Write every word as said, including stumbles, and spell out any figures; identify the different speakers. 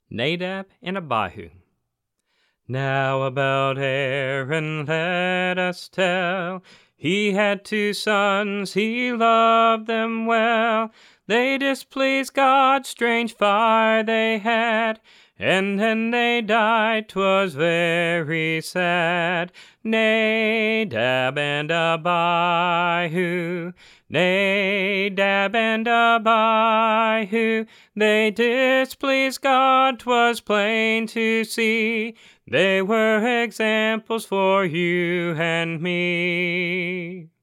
Speaker 1: Nadab and Abihu. Now about Aaron let us tell. He had two sons, he loved them well. They displeased God, strange fire they had, and then they died, 'twas very sad. Nadab and Abihu, Nadab and Abihu, they displeased God, 'twas plain to see. They were examples for you and me.